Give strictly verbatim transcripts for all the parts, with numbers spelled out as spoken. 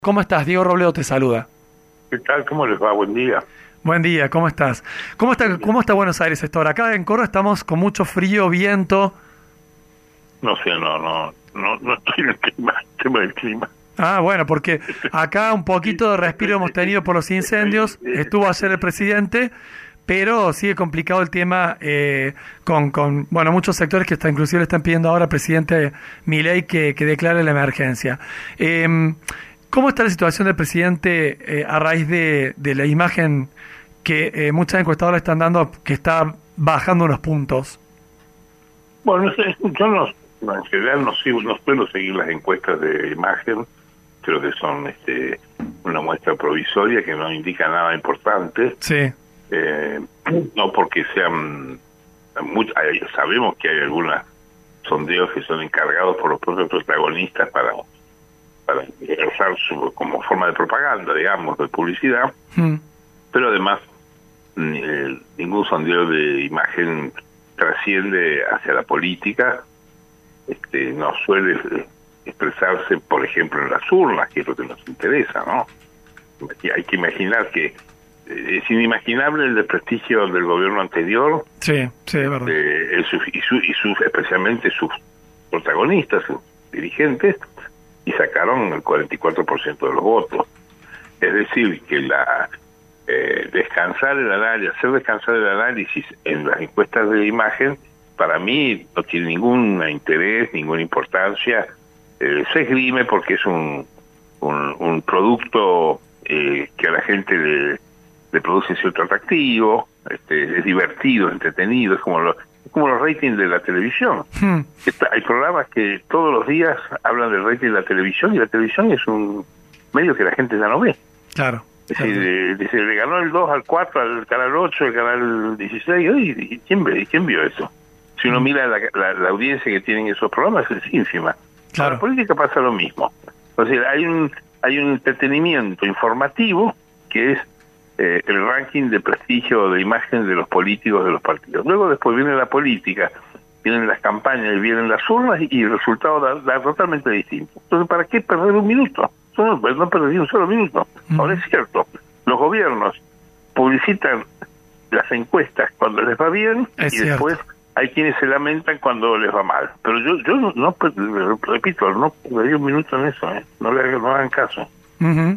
¿Cómo estás? Diego Robledo te saluda. ¿Qué tal? ¿Cómo les va? Buen día. Buen día, ¿cómo estás? ¿Cómo está, cómo está Buenos Aires esta hora? Acá en Córdoba estamos con mucho frío, viento. No sé, no, no, no, no estoy en el clima, el tema del clima. Ah, bueno, porque acá un poquito de respiro hemos tenido por los incendios. Estuvo ayer el presidente, pero sigue complicado el tema eh, con, con, bueno, muchos sectores que está, inclusive le están pidiendo ahora al presidente Milei que, que declare la emergencia. Eh, ¿Cómo está la situación del presidente eh, a raíz de, de la imagen que eh, muchas encuestadoras están dando, que está bajando unos puntos? Bueno, no sé, yo no, en general no sigo, no suelo seguir las encuestas de imagen. Creo que son este, una muestra provisoria que no indica nada importante. Sí. Eh, no porque sean, muy, hay, sabemos que hay algunos sondeos que son encargados por los propios protagonistas para para usar su, como forma de propaganda, digamos, de publicidad, mm. pero además eh, ningún sondeo de imagen trasciende hacia la política. Este, no suele expresarse, por ejemplo, en las urnas, que es lo que nos interesa, ¿no? Hay que imaginar que es inimaginable el desprestigio del gobierno anterior. Sí, sí, es verdad. Eh, y, su, y su, especialmente sus protagonistas, sus dirigentes, y sacaron el cuarenta y cuatro por ciento de los votos. Es decir, que la eh, descansar el análisis, hacer descansar el análisis en las encuestas de imagen, para mí no tiene ningún interés, ninguna importancia. Eh, se esgrime porque es un, un, un producto eh, que a la gente le, le produce cierto atractivo, este, es divertido, entretenido, es como lo como los ratings de la televisión. Hmm. Está, hay programas que todos los días hablan del rating de la televisión, y la televisión es un medio que la gente ya no ve. Claro. Es decir, claro. Eh, se le ganó el dos al cuatro, al canal ocho, al canal dieciséis, ¿y quién ve? ¿Quién vio eso? Si uno hmm. mira la, la, la audiencia que tienen esos programas, es ínfima. Claro. En la política pasa lo mismo. O sea, hay un, hay un entretenimiento informativo que es Eh, el ranking de prestigio de imagen de los políticos de los partidos. Luego después viene la política, vienen las campañas y vienen las urnas, y el resultado da, da totalmente distinto. Entonces, ¿para qué perder un minuto? No, no perdí un solo minuto. Mm. Ahora es cierto, los gobiernos publicitan las encuestas cuando les va bien, es y cierto. Después hay quienes se lamentan cuando les va mal. Pero yo yo no, no repito, no perdería un minuto en eso, ¿eh? no, le, no hagan caso. Uh-huh.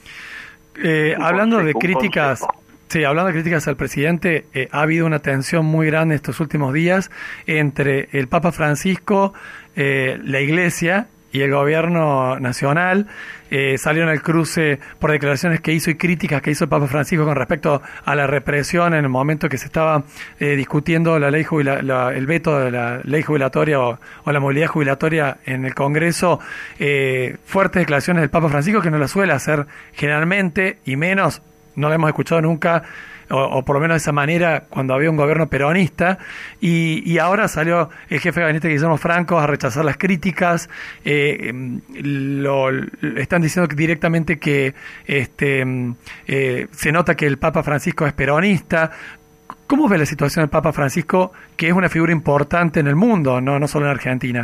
Eh, hablando consejo, de críticas, sí, hablando de críticas al presidente, eh, ha habido una tensión muy grande estos últimos días entre el Papa Francisco, eh, la Iglesia y el gobierno nacional. Eh, salieron al cruce por declaraciones que hizo y críticas que hizo el Papa Francisco con respecto a la represión en el momento que se estaba eh, discutiendo la ley jubila, la, el veto de la ley jubilatoria o, o la movilidad jubilatoria en el Congreso. Eh, fuertes declaraciones del Papa Francisco, que no la suele hacer generalmente, y menos, no la hemos escuchado nunca, o, o por lo menos de esa manera, cuando había un gobierno peronista, y, y ahora salió el jefe de gabinete Guillermo Franco a rechazar las críticas. Eh, lo, están diciendo que directamente que este eh, se nota que el Papa Francisco es peronista. ¿Cómo ve la situación del Papa Francisco, que es una figura importante en el mundo, no, no solo en Argentina?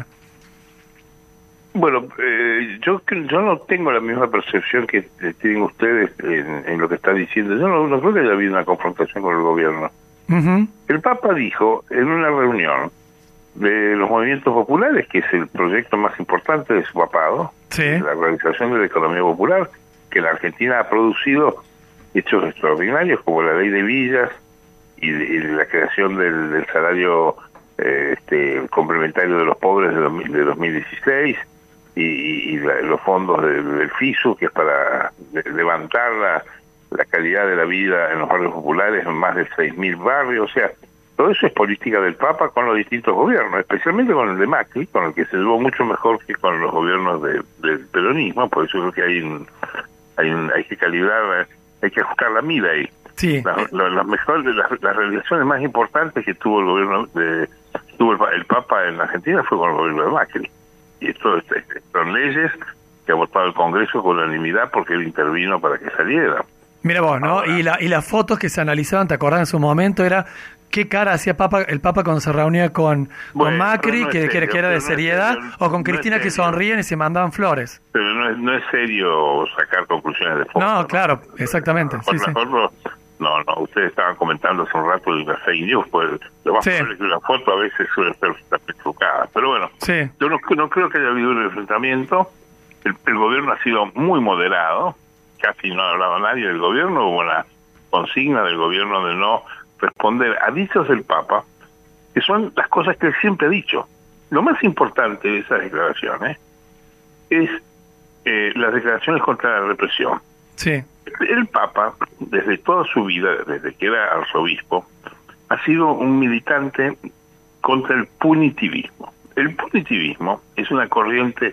Bueno, eh, yo yo no tengo la misma percepción que tienen ustedes en, en lo que está diciendo. Yo no, no creo que haya habido una confrontación con el gobierno. Uh-huh. El Papa dijo en una reunión de los movimientos populares, que es el proyecto más importante de su papado, sí. la realización de la economía popular, que la Argentina ha producido hechos extraordinarios como la ley de villas y, y la creación del, del salario eh, este, complementario de los pobres de, de dos mil dieciséis, y, y la, los fondos de, del FISU, que es para de, levantar la, la calidad de la vida en los barrios populares, en más de seis mil barrios. O sea, todo eso es política del Papa con los distintos gobiernos, especialmente con el de Macri, con el que se llevó mucho mejor que con los gobiernos de, del peronismo. Por eso creo que hay un, hay, un, hay que calibrar, hay que ajustar la mira ahí. Sí. Las la, la mejor, las, las realizaciones más importantes que tuvo el gobierno de tuvo el, el Papa en Argentina fue con el gobierno de Macri. Y esto este, son leyes que ha votado el Congreso con unanimidad porque él intervino para que saliera. Mira vos, ¿no? Ahora, y, la, y las fotos que se analizaban, ¿te acordás en su momento? Era qué cara hacía Papa, el Papa cuando se reunía con, bueno, con Macri, no que, serio, que, que era de no seriedad, serio, o con no Cristina que sonríen y se mandaban flores. Pero no es, no es serio sacar conclusiones de fondo. No, ¿no? claro, exactamente. Sí, sí. Nosotros, no, no, ustedes estaban comentando hace un rato de una fake news, pues lo más Sí. probable es que una foto a veces suele ser trucada. Pero bueno, Sí. yo no, no creo que haya habido un enfrentamiento. El, el gobierno ha sido muy moderado, casi no ha hablado nadie del gobierno, hubo una consigna del gobierno de no responder a dichos del Papa, que son las cosas que él siempre ha dicho. Lo más importante de esas declaraciones es eh, las declaraciones contra la represión. Sí. El Papa, desde toda su vida, desde que era arzobispo, ha sido un militante contra el punitivismo. El punitivismo es una corriente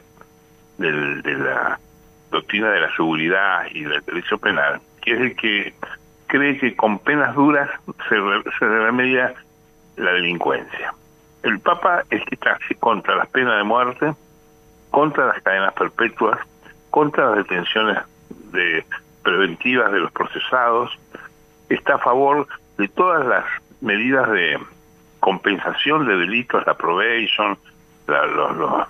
del, de la doctrina de la seguridad y del derecho penal, que es el que cree que con penas duras se, re, se remedia la delincuencia. El Papa es que está contra las penas de muerte, contra las cadenas perpetuas, contra las detenciones de preventivas de los procesados, está a favor de todas las medidas de compensación de delitos, la probation, la, los, los,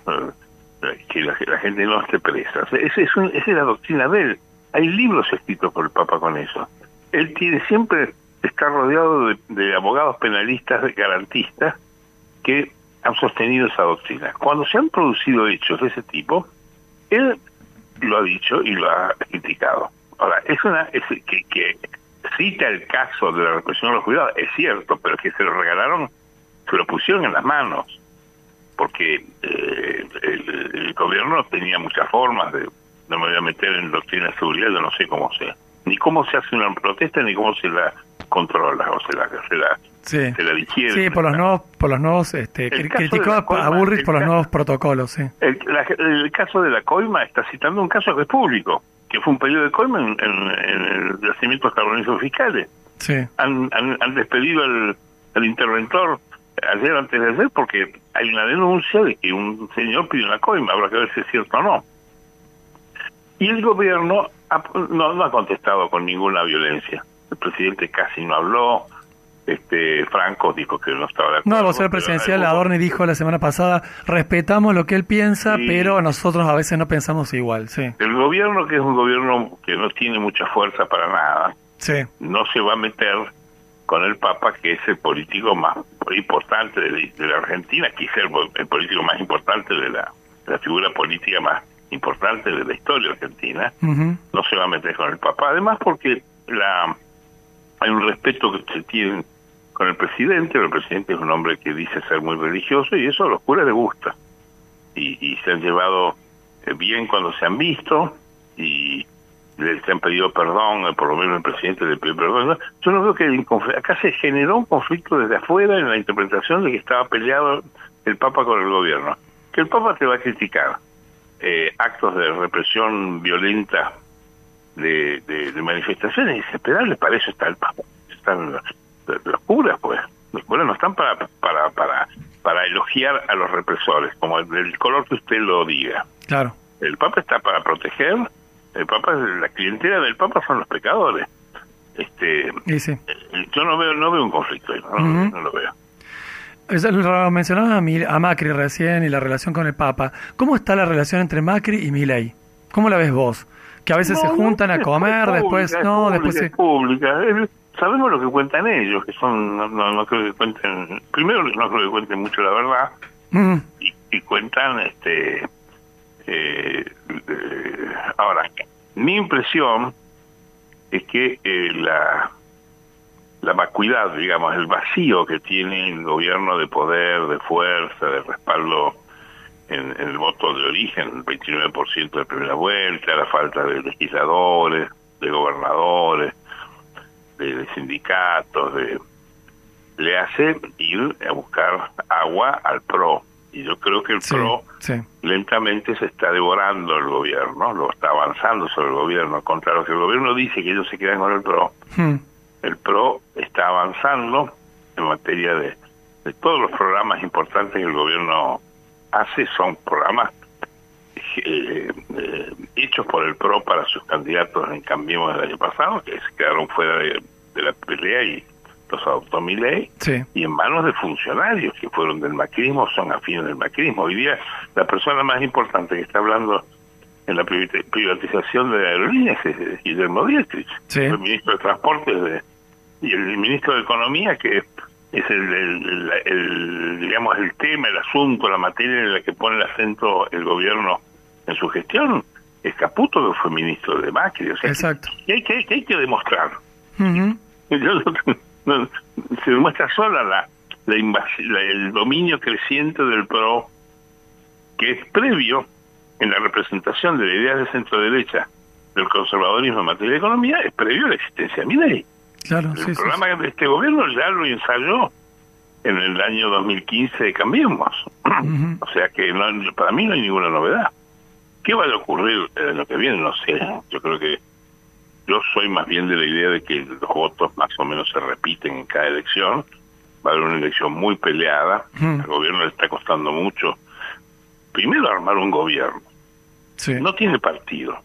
que la, que la gente no esté presa. O sea, esa, es un, esa es la doctrina de él. Hay libros escritos por el Papa con eso. Él tiene siempre está rodeado de, de abogados penalistas, de garantistas, que han sostenido esa doctrina. Cuando se han producido hechos de ese tipo, él lo ha dicho y lo ha criticado. Ahora, es una es que, que cita el caso de la represión de los jubilados, es cierto, pero que se lo regalaron, se lo pusieron en las manos, porque eh, el, el gobierno tenía muchas formas de, no me voy a meter en doctrina de seguridad, yo no sé cómo sea, ni cómo se hace una protesta, ni cómo se la controla, o se la, se la, sí. se la digiere. Sí, por los nuevos, por los nuevos, este, criticó a, a Bullrich por los caso, nuevos protocolos, sí. El, la, el caso de la coima está citando un caso que es público, que fue un periodo de coima en, en, en el yacimiento estadounidenses fiscales. Sí. Han, han, han despedido al, al interventor ayer antes de ayer porque hay una denuncia de que un señor pidió una coima, habrá que ver si es cierto o no. Y el gobierno ha, no, no ha contestado con ninguna violencia. El presidente casi no habló. Este Franco dijo que no estaba de acuerdo. No, el vocero presidencial Adorni dijo la semana pasada, respetamos lo que él piensa, sí, pero nosotros a veces no pensamos igual. Sí. El gobierno, que es un gobierno que no tiene mucha fuerza para nada, sí, no se va a meter con el Papa, que es el político más importante de la, de la Argentina, quizá el, el político más importante de la, de la figura política más importante de la historia argentina. Uh-huh. No se va a meter con el Papa, además porque la hay un respeto que se tiene con el presidente, pero el presidente es un hombre que dice ser muy religioso y eso a los curas les gusta. Y, y se han llevado bien cuando se han visto y les han pedido perdón, por lo menos el presidente le pidió perdón. Yo no creo que el, acá se generó un conflicto desde afuera en la interpretación de que estaba peleado el Papa con el gobierno. Que el Papa te va a criticar eh, actos de represión violenta de, de, de manifestaciones insesperables, para eso está el Papa. Están los, los curas, pues. Los curas no están para para para para elogiar a los represores, como el, el color que usted lo diga. Claro. El Papa está para proteger. El Papa, la clientela del Papa son los pecadores. Este, y sí. Yo no veo no veo un conflicto ahí, no, uh-huh. no lo veo. Eso lo mencionabas a, a Macri recién y la relación con el Papa. ¿Cómo está la relación entre Macri y Milei? ¿Cómo la ves vos? Que a veces no, se juntan no, a comer, después pública, no, pública, después se... Es pública. Sabemos lo que cuentan ellos, que son, no, no, no creo que cuenten, primero no creo que cuenten mucho la verdad, uh-huh. y, y cuentan, este, eh, eh, ahora, mi impresión es que eh, la, la vacuidad, digamos, el vacío que tiene el gobierno de poder, de fuerza, de respaldo en, en el voto de origen, el veintinueve por ciento de primera vuelta, la falta de legisladores, de gobernadores, de, de sindicatos, de le hace ir a buscar agua al P R O. Y yo creo que el sí, P R O sí. lentamente se está devorando el gobierno, lo está avanzando sobre el gobierno, contra lo que el gobierno dice que ellos se quedan con el P R O. Hmm. El P R O está avanzando en materia de, de todos los programas importantes que el gobierno hace, son programas eh, eh, hechos por el P R O para sus candidatos en Cambiemos del año pasado, que se quedaron fuera de, de la pelea y los adoptó Milei, sí. y en manos de funcionarios que fueron del macrismo, son afines del macrismo. Hoy día la persona más importante que está hablando en la privatización de aerolíneas es Guillermo Dietrich, sí. el ministro de Transportes de, y el ministro de Economía, que es el, el, el, el, digamos, el tema, el asunto, la materia en la que pone el acento el gobierno en su gestión, es Caputo, que fue ministro de Macri. O sea, exacto. Que, hay, que, que hay que demostrar. Uh-huh. No, se demuestra sola la, la, invasi- la el dominio creciente del P R O, que es previo en la representación de la idea de centro-derecha del conservadorismo en materia de economía, es previo a la existencia de Milei. Claro, el sí, programa sí. de este gobierno ya lo ensayó en el año dos mil quince de Cambiemos. Uh-huh. O sea que no, para mí no hay ninguna novedad. ¿Qué va a ocurrir en lo que viene? No sé. Yo creo que yo soy más bien de la idea de que los votos más o menos se repiten en cada elección. Va a haber una elección muy peleada. Uh-huh. Al gobierno le está costando mucho. Primero, armar un gobierno. Sí. No tiene partido.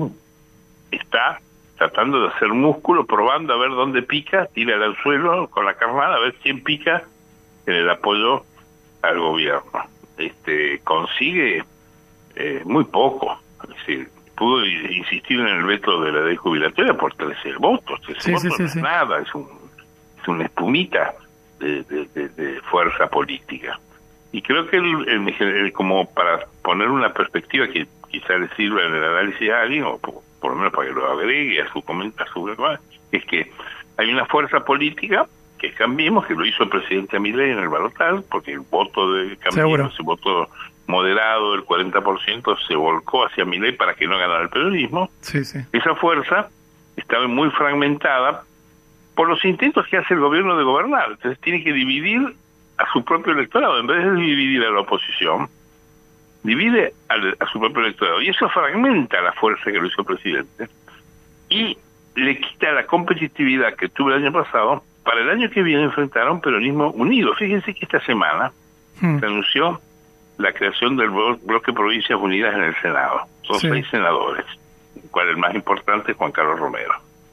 Está tratando de hacer músculo, probando a ver dónde pica, tira al suelo con la carnada, a ver quién pica en el apoyo al gobierno. Este consigue eh, muy poco. Es decir, pudo insistir en el veto de la ley jubilatoria por trece votos. trece sí, votos sí, no sí, es sí. nada, es, un, es una espumita de, de, de, de fuerza política. Y creo que el, el, el, como para poner una perspectiva que quizá le sirva en el análisis a alguien, o por, por lo menos para que lo agregue a su comentario, es que hay una fuerza política que Cambiemos, que lo hizo el presidente Milei en el balotaje, porque el voto de Cambiemos, ese voto moderado del cuarenta por ciento, se volcó hacia Milei para que no ganara el peronismo. Sí, sí. Esa fuerza estaba muy fragmentada por los intentos que hace el gobierno de gobernar. Entonces tiene que dividir a su propio electorado. En vez de dividir a la oposición, divide al, a su propio electorado. Y eso fragmenta la fuerza que lo hizo el presidente y le quita la competitividad que tuvo el año pasado. Para el año que viene enfrentar a un peronismo unido. Fíjense que esta semana hmm. se anunció la creación del bloque Provincias Unidas en el Senado. Son sí. seis senadores, el cual el más importante es Juan Carlos Romero.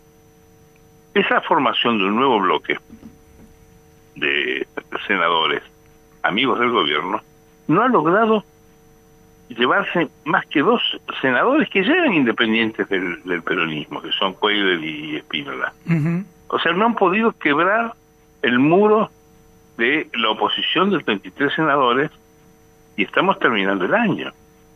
Esa formación de un nuevo bloque de senadores, amigos del gobierno, no ha logrado llevarse más que dos senadores que ya eran independientes del, del peronismo, que son Cuellar y Espínola. Uh-huh. O sea, no han podido quebrar el muro de la oposición de treinta y tres senadores y estamos terminando el año.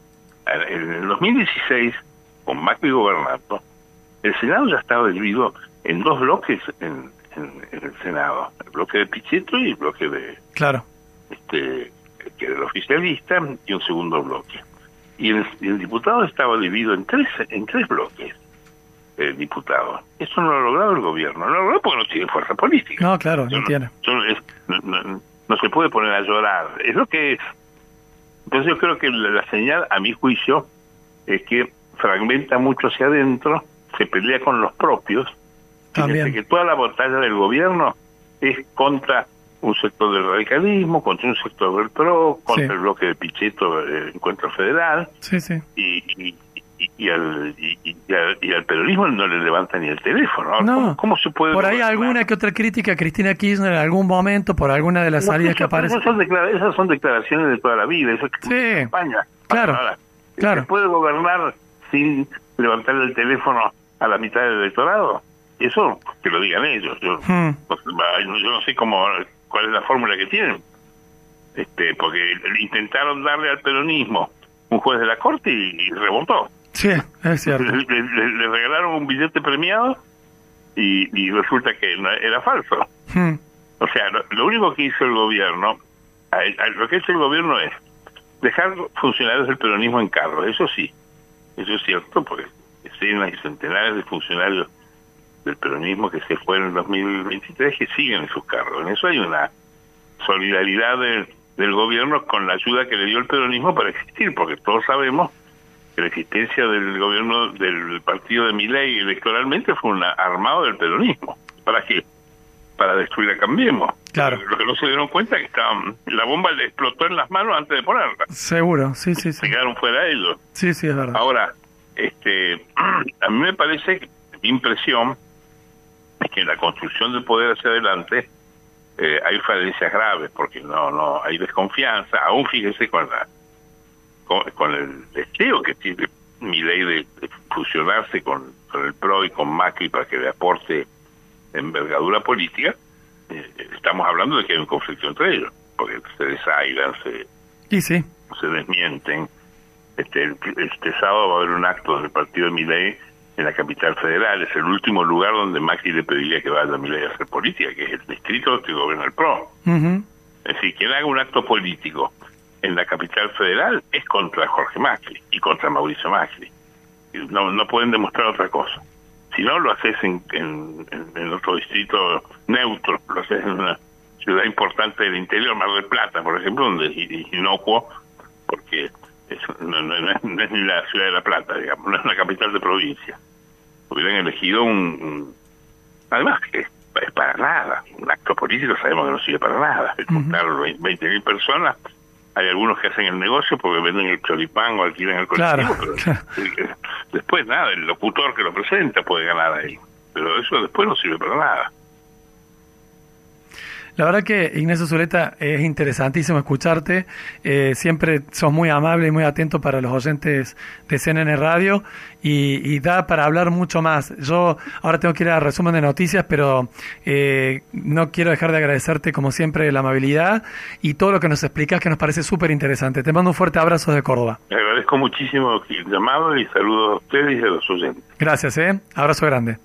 En el dos mil dieciséis, con Macri gobernando, el Senado ya estaba dividido en dos bloques en, en, en el Senado, el bloque de Pichetto y el bloque de claro este que era el oficialista y un segundo bloque. Y el, y el diputado estaba dividido en tres en tres bloques. El diputado. Eso no lo ha logrado el gobierno. No lo ha logrado porque no tiene fuerza política. No, claro, no, no tiene. Es, no, no, no se puede poner a llorar. Es lo que es. Entonces yo creo que la, la señal, a mi juicio, es que fragmenta mucho hacia adentro, se pelea con los propios. Fíjense que toda la batalla del gobierno es contra un sector del radicalismo, contra un sector del P R O, contra sí. el bloque de Pichetto, el Encuentro Federal. Sí, sí. Y... y Y, y, al, y, y, al, y al peronismo no le levanta ni el teléfono. No, ¿Cómo, cómo se puede por ahí gobernar? Alguna que otra crítica a Cristina Kirchner en algún momento por alguna de las no, salidas que aparece. Esas son, declara- esas son declaraciones de toda la vida. Eso es sí, España. claro, Ahora, claro. ¿se puede gobernar sin levantarle el teléfono a la mitad del electorado? Eso que lo digan ellos. Yo, hmm. yo no sé cómo cuál es la fórmula que tienen. este Porque intentaron darle al peronismo un juez de la corte y, y rebotó. Sí, es cierto. Le, le, le regalaron un billete premiado y, y resulta que no, era falso. Hmm. O sea, lo, lo único que hizo el gobierno, a, a, lo que hizo el gobierno es dejar funcionarios del peronismo en cargo. Eso sí, eso es cierto, porque decenas y centenares de funcionarios del peronismo que se fueron en dos mil veintitrés que siguen en sus cargos. En eso hay una solidaridad de, del gobierno con la ayuda que le dio el peronismo para existir, porque todos sabemos la existencia del gobierno del partido de Milei electoralmente fue un armado del peronismo. ¿Para qué? Para destruir a Cambiemos. Claro. Lo que no se dieron cuenta es que estaban, la bomba le explotó en las manos antes de ponerla. Seguro, sí, sí, sí. Se quedaron fuera ellos. Sí, sí, es verdad. Ahora, este, a mí me parece, mi impresión, es que en la construcción del poder hacia adelante eh, hay falencias graves, porque no no hay desconfianza. Aún fíjese con la con, con el deseo que tiene Milei de, de fusionarse con, con el P R O y con Macri para que le aporte envergadura política, eh, estamos hablando de que hay un conflicto entre ellos, porque se desaigan, se, y sí. se desmienten. Este, este sábado va a haber un acto del partido de Milei en la capital federal. Es el último lugar donde Macri le pediría que vaya a Milei a hacer política, que es el distrito que gobierna el P R O. Uh-huh. Es decir, quien haga un acto político en la capital federal es contra Jorge Macri y contra Mauricio Macri. No, no pueden demostrar otra cosa. Si no, lo haces en, en, en otro distrito neutro, lo haces en una ciudad importante del interior, Mar del Plata, por ejemplo, donde es inocuo, porque es, no, no, no, es, no es ni la ciudad de La Plata, digamos, no es una capital de provincia. Hubieran elegido un... un además, que es, es para nada. Un acto político sabemos que no sirve para nada. Es juntar veinte mil personas. Hay algunos que hacen el negocio porque venden el choripán o alquilan el colectivo, claro, pero claro. Después nada, el locutor que lo presenta puede ganar ahí, pero eso después no sirve para nada. La verdad que, Ignacio Zuleta, es interesantísimo escucharte. Eh, siempre sos muy amable y muy atento para los oyentes de C N N Radio y, y da para hablar mucho más. Yo ahora tengo que ir a resumen de noticias, pero eh, no quiero dejar de agradecerte, como siempre, la amabilidad y todo lo que nos explicas, que nos parece súper interesante. Te mando un fuerte abrazo de Córdoba. Le agradezco muchísimo el llamado y saludos a ustedes y a los oyentes. Gracias, ¿eh? Abrazo grande.